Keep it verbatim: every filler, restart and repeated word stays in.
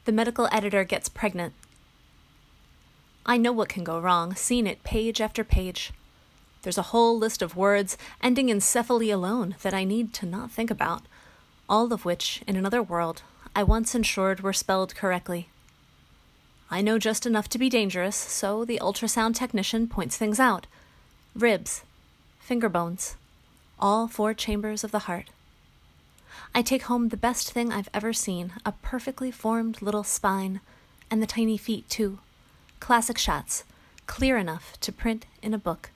The medical editor gets pregnant. I know what can go wrong, seen it page after page. There's a whole list of words ending in cephaly alone that I need to not think about, all of which, in another world, I once ensured were spelled correctly. I know just enough to be dangerous, so the ultrasound technician points things out. Ribs, finger bones, all four chambers of the heart. I take home the best thing I've ever seen, a perfectly formed little spine, and the tiny feet, too. Classic shots, clear enough to print in a book.